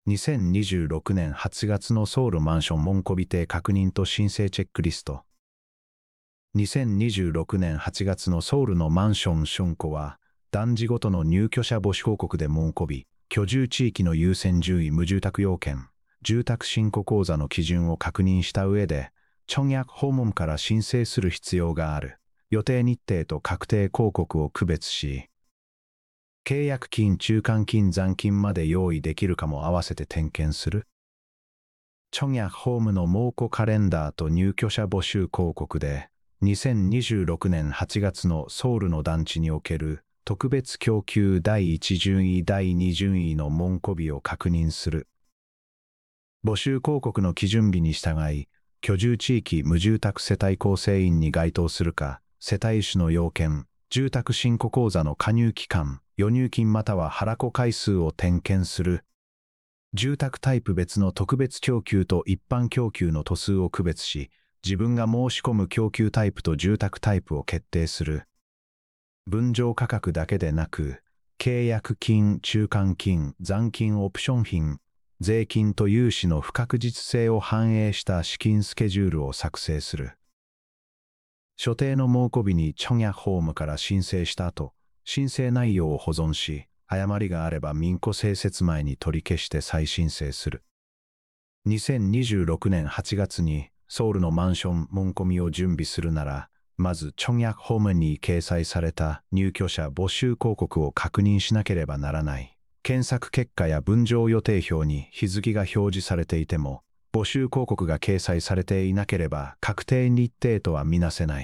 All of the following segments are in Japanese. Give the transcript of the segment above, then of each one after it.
2026年8月のソウルマンション門戸日程確認と申請チェックリスト。2026年8月のソウルのマンション竣工は、団地ごとの入居者募集報告で門戸日、居住地域の優先順位無住宅要件、住宅振興口座の基準を確認した上で、チョンヤク訪問から申請する必要がある。予定日程と確定広告を区別し、契約金、中間金、残金まで用意できるかも合わせて点検する。チョンヤクホームの猛虎カレンダーと入居者募集広告で、2026年8月のソウルの団地における特別供給第1順位、第2順位の門戸日を確認する。募集広告の基準日に従い、居住地域無住宅世帯構成員に該当するか、世帯種の要件、住宅振興口座の加入期間、預入金または払子回数を点検する。住宅タイプ別の特別供給と一般供給の戸数を区別し、自分が申し込む供給タイプと住宅タイプを決定する。分譲価格だけでなく、契約金、中間金、残金オプション品、税金と融資の不確実性を反映した資金スケジュールを作成する。所定の門戸日にチョンヤクホームから申請した後、申請内容を保存し、誤りがあれば民庫整設前に取り消して再申請する。2026年8月にソウルのマンション門戸日を準備するなら、まずチョンヤクホームに掲載された入居者募集広告を確認しなければならない。検索結果や分譲予定表に日付が表示されていても、募集広告が掲載されていなければ確定日程とはみなせない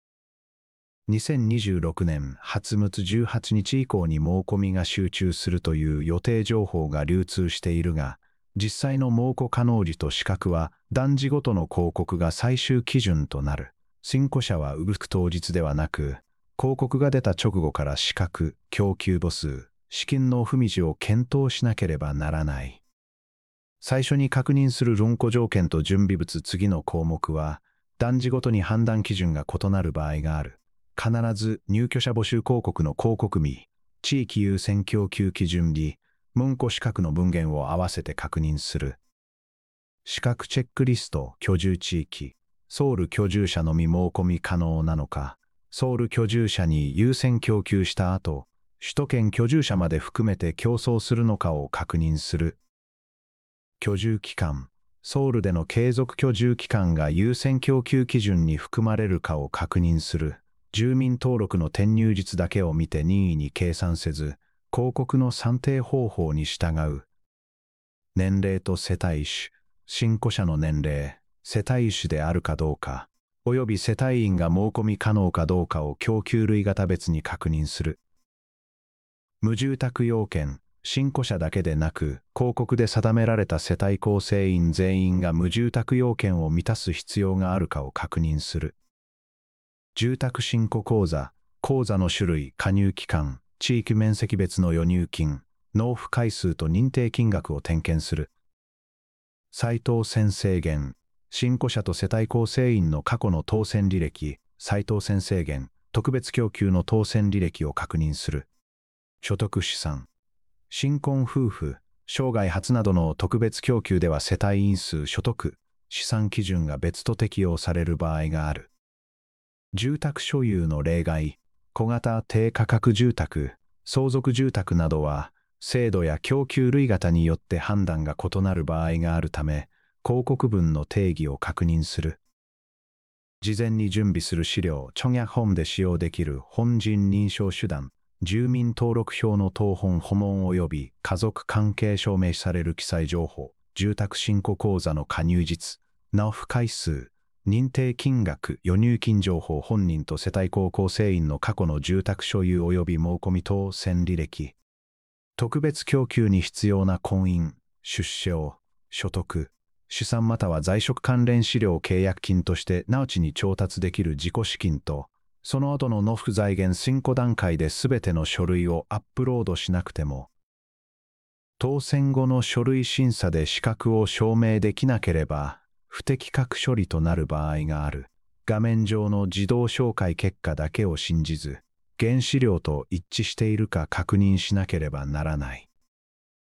。2026年8月18日以降に申込みが集中するという予定情報が流通しているが、実際の申込可能時と資格は団地ごとの広告が最終基準となる。新戸者は動く当日ではなく、広告が出た直後から資格、供給母数、資金納付道を検討しなければならない。最初に確認する論庫条件と準備物次の項目は、団地ごとに判断基準が異なる場合がある。必ず入居者募集広告の広告日、地域優先供給基準日、門戸資格の文言を合わせて確認する。資格チェックリスト、居住地域、ソウル居住者のみ申込み可能なのか、ソウル居住者に優先供給した後、首都圏居住者まで含めて競争するのかを確認する。居住期間、ソウルでの継続居住期間が優先供給基準に含まれるかを確認する。住民登録の転入率だけを見て任意に計算せず、広告の算定方法に従う。年齢と世帯種、新戸者の年齢、世帯種であるかどうか、および世帯員が申込み可能かどうかを供給類型別に確認する。無住宅要件、新戸者だけでなく、広告で定められた世帯構成員全員が無住宅要件を満たす必要があるかを確認する。住宅振興口座、口座の種類、加入期間、地域面積別の預入金、納付回数と認定金額を点検する。再当選制限、新戸者と世帯構成員の過去の当選履歴、再当選制限、特別供給の当選履歴を確認する。所得資産、新婚夫婦、生涯初などの特別供給では世帯員数、所得、資産基準が別途適用される場合がある。住宅所有の例外、小型低価格住宅、相続住宅などは、制度や供給類型によって判断が異なる場合があるため、広告文の定義を確認する。事前に準備する資料、チョンヤクホームで使用できる本人認証手段、住民登録票の謄本訪問及び家族関係証明される記載情報、住宅振興口座の加入実、納付回数、認定金額、預入金情報、本人と世帯構成員の過去の住宅所有及び申込み当選履歴、特別供給に必要な婚姻、出生、所得、出産または在職関連資料契約金として直ちに調達できる自己資金と、その後の納付財源振興段階で全ての書類をアップロードしなくても、当選後の書類審査で資格を証明できなければ、不適格処理となる場合がある。画面上の自動照会結果だけを信じず、原資料と一致しているか確認しなければならない。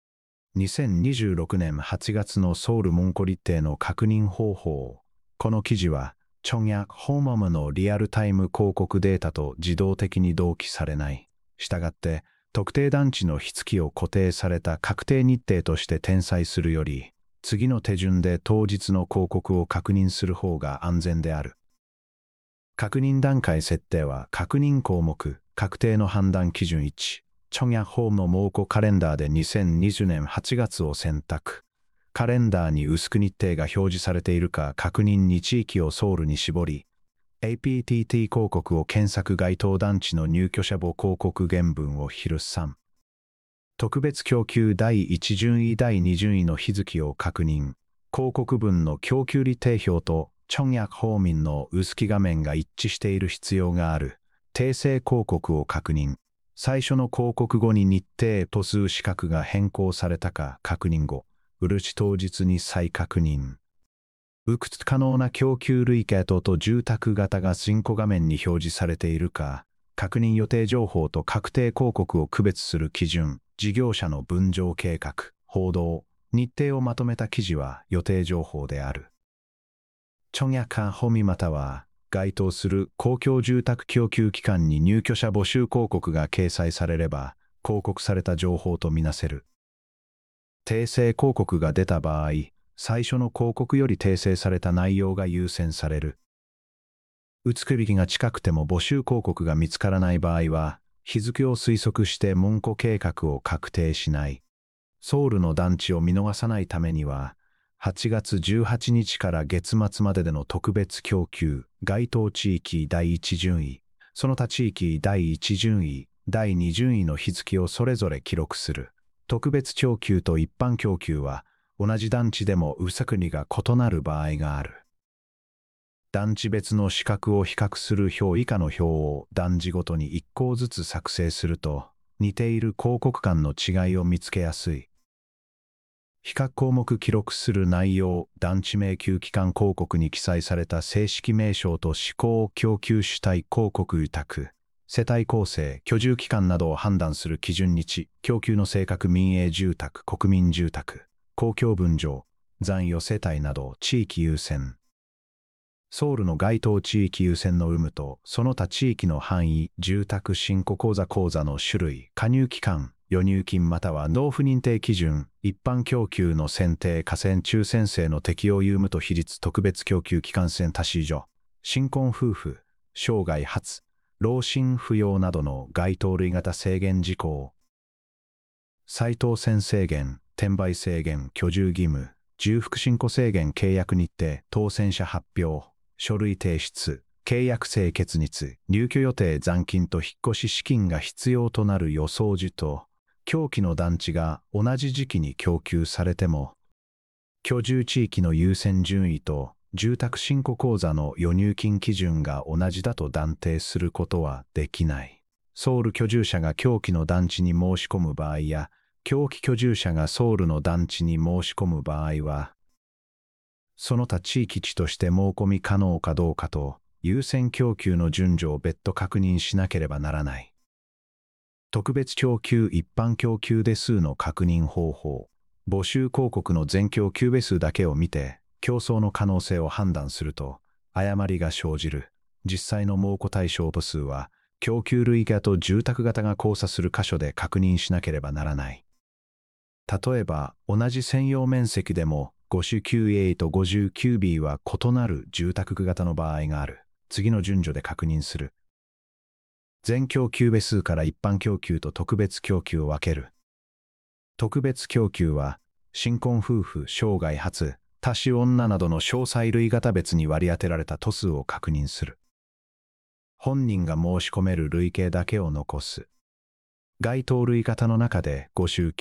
2026年8月のソウル文庫日程の確認方法。この記事は、チョンヤホーマムのリアルタイム広告データと自動的に同期されない。したがって、特定団地の日付を固定された確定日程として転載するより、次の手順で当日の広告を確認する方が安全である。確認段階設定は確認項目、確定の判断基準1、チョンヤホームの蒙古カレンダーで2020年8月を選択。カレンダーに薄く日程が表示されているか確認に地域をソウルに絞り、APTT 広告を検索該当団地の入居者簿広告原文をヒル3。特別供給第1順位第2順位の日付を確認。広告文の供給日程表とチョンヤホーミンの薄き画面が一致している必要がある。訂正広告を確認。最初の広告後に日程と数資格が変更されたか確認後、漆当日に再確認。可能な供給類型と住宅型が進行画面に表示されているか、確認予定情報と確定広告を区別する基準、事業者の分譲計画、報道、日程をまとめた記事は予定情報である。チョンヤカホミまたは、該当する公共住宅供給機関に入居者募集広告が掲載されれば、広告された情報とみなせる。訂正広告が出た場合、最初の広告より訂正された内容が優先される。写りが近くても募集広告が見つからない場合は、日付を推測して文庫計画を確定しない。ソウルの団地を見逃さないためには、8月18日から月末まででの特別供給、該当地域第1順位、その他地域第1順位、第2順位の日付をそれぞれ記録する。特別供給と一般供給は、同じ団地でも薄国が異なる場合がある。団地別の資格を比較する表以下の表を団地ごとに1項ずつ作成すると、似ている広告間の違いを見つけやすい。比較項目記録する内容、団地迷宮機関広告に記載された正式名称と施行供給主体広告受託、世帯構成、居住期間などを判断する基準日、供給の性格民営住宅、国民住宅、公共分譲、残余世帯など地域優先。ソウルの該当地域優先の有無と、その他地域の範囲、住宅振興口座の種類、加入期間、預入金または納付認定基準、一般供給の選定、河川抽選制の適用有無と比率特別供給期間選多子女、新婚夫婦、生涯初、老親扶養などの該当類型制限事項。再当選制限、転売制限、居住義務、重複新庫制限契約日程、当選者発表、書類提出、契約成決日、入居予定残金と引っ越し資金が必要となる予想時と、供給の団地が同じ時期に供給されても、居住地域の優先順位と住宅振興口座の預入金基準が同じだと断定することはできない。ソウル居住者が供給の団地に申し込む場合や、供給居住者がソウルの団地に申し込む場合は、その他地域地として申込み可能かどうかと、優先供給の順序を別途確認しなければならない。特別供給一般供給手数の確認方法。募集広告の全供給手数だけを見て、競争の可能性を判断すると、誤りが生じる。実際の蒙古対象部数は、供給類型と住宅型が交差する箇所で確認しなければならない。例えば、同じ専用面積でも、59A と 59B は異なる住宅型の場合がある。次の順序で確認する。全供給部数から一般供給と特別供給を分ける。特別供給は、新婚夫婦、生涯初、多子女などの詳細類型別に割り当てられた都数を確認する。本人が申し込める類型だけを残す。該当類型の中で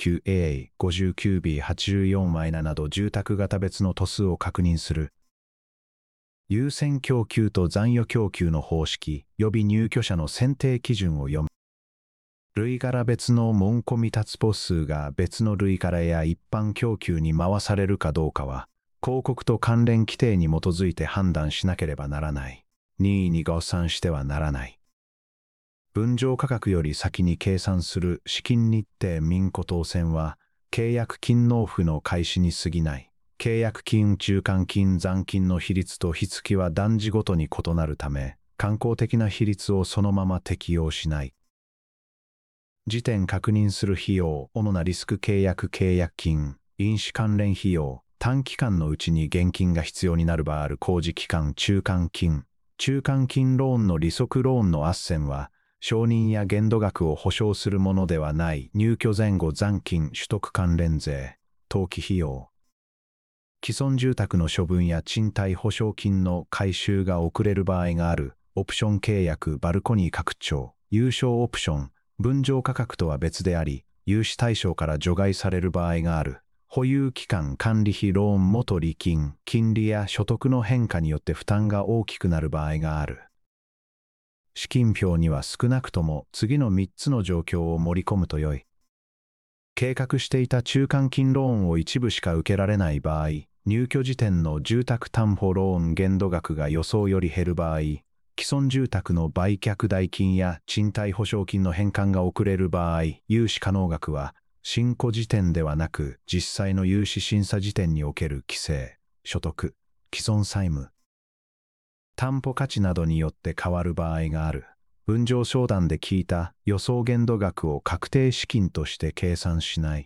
59A、59B84-7 など住宅型別の都数を確認する。優先供給と残余供給の方式、予備入居者の選定基準を読む。類柄別の文庫未達母数が別の類柄や一般供給に回されるかどうかは、広告と関連規定に基づいて判断しなければならない。任意に誤算してはならない。分譲価格より先に計算する資金日程民庫当選は、 契約金納付の開始に過ぎない。契約金、中間金、残金の比率と日付は男児ごとに異なるため、慣行的な比率をそのまま適用しない。時点確認する費用、主なリスク契約金、飲酒関連費用、短期間のうちに現金が必要になる場合ある工事期間、中間金ローンの利息ローンの斡旋は、承認や限度額を保証するものではない。入居前後残金、取得関連税、登記費用。既存住宅の処分や賃貸保証金の回収が遅れる場合がある。オプション契約、バルコニー拡張、有償オプション、分譲価格とは別であり、融資対象から除外される場合がある。保有期間、管理費、ローン元利金、金利や所得の変化によって負担が大きくなる場合がある。資金表には少なくとも次の3つの状況を盛り込むとよい。計画していた中間金ローンを一部しか受けられない場合、入居時点の住宅担保ローン限度額が予想より減る場合、既存住宅の売却代金や賃貸保証金の返還が遅れる場合、融資可能額は新古時点ではなく実際の融資審査時点における規制、所得、既存債務、担保価値などによって変わる場合がある。分譲商談で聞いた予想限度額を確定資金として計算しない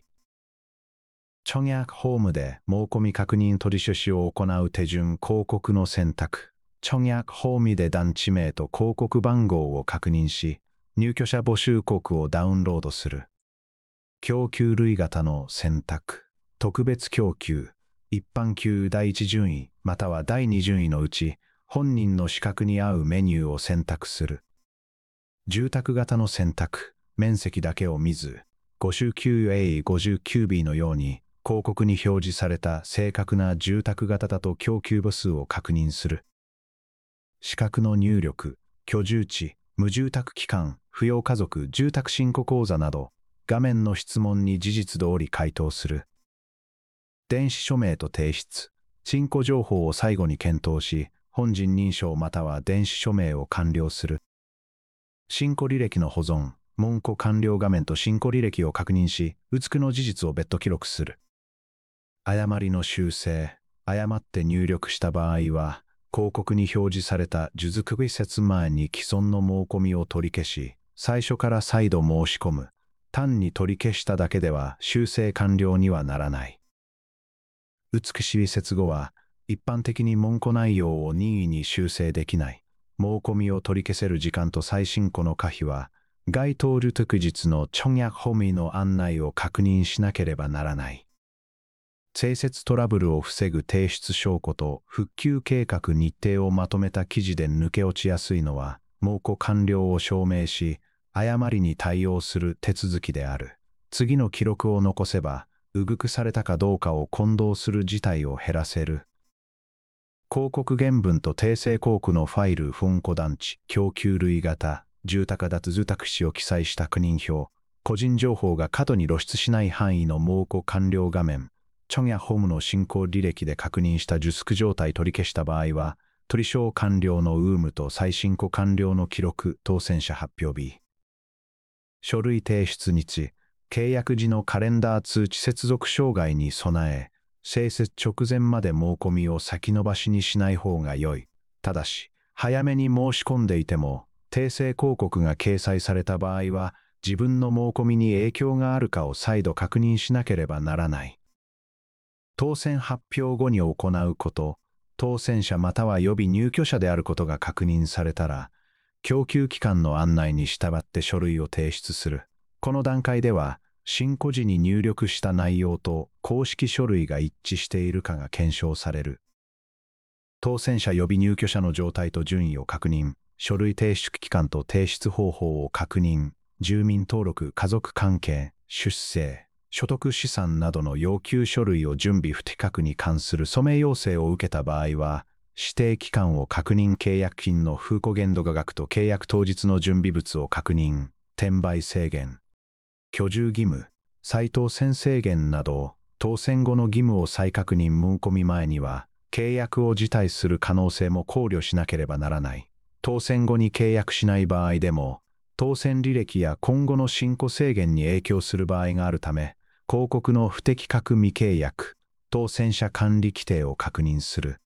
。청약法務で申込確認取り消しを行う手順、広告の選択。청약法務で団地名と広告番号を確認し、入居者募集告をダウンロードする。供給類型の選択。特別供給、一般級第一順位または第二順位のうち、本人の資格に合うメニューを選択する。住宅型の選択、面積だけを見ず、59A、59B のように広告に表示された正確な住宅型だと供給母数を確認する。資格の入力、居住地、無住宅期間、扶養家族、住宅振興口座など、画面の質問に事実通り回答する。電子署名と提出、振興情報を最後に検討し、本人認証または電子署名を完了する。振興履歴の保存、文庫完了画面と振興履歴を確認し、写句の事実を別途記録する。誤りの修正、誤って入力した場合は、広告に表示された受付施設前に既存の申込みを取り消し、最初から再度申し込む。単に取り消しただけでは修正完了にはならない。写し接後は、一般的に文庫内容を任意に修正できない。申込みを取り消せる時間と最新庫の可否は、該当る特日の청약法務の案内を確認しなければならない。清節トラブルを防ぐ提出証拠と復旧計画日程をまとめた記事で抜け落ちやすいのは、申込完了を証明し、誤りに対応する手続きである。次の記録を残せば、うぐくされたかどうかを混同する事態を減らせる。広告原文と訂正広告のファイル、分庫団地、供給類型、住宅脱住宅史を記載した確認表、個人情報が過度に露出しない範囲の申込完了画面、청약法務の進行履歴で確認した受宿状態取り消した場合は、取消完了の有無と再進行完了の記録、当選者発表日。書類提出日、契約時のカレンダー通知接続障害に備え、清節直前まで申込みを先延ばしにしない方が良い。ただし、早めに申し込んでいても、訂正広告が掲載された場合は、自分の申込みに影響があるかを再度確認しなければならない。当選発表後に行うこと、当選者または予備入居者であることが確認されたら、供給機関の案内に従って書類を提出する。この段階では、新古時に入力した内容と公式書類が一致しているかが検証される。当選者予備入居者の状態と順位を確認、書類提出期間と提出方法を確認、住民登録、家族関係、出生、所得資産などの要求書類を準備不適格に関する署名要請を受けた場合は、指定期間を確認、契約金の風庫限度額と契約当日の準備物を確認、転売制限、居住義務、再当選制限など、当選後の義務を再確認申込み前には、契約を辞退する可能性も考慮しなければならない。当選後に契約しない場合でも、当選履歴や今後の進行制限に影響する場合があるため、 広告の不適格未契約、当選者管理規定を確認する。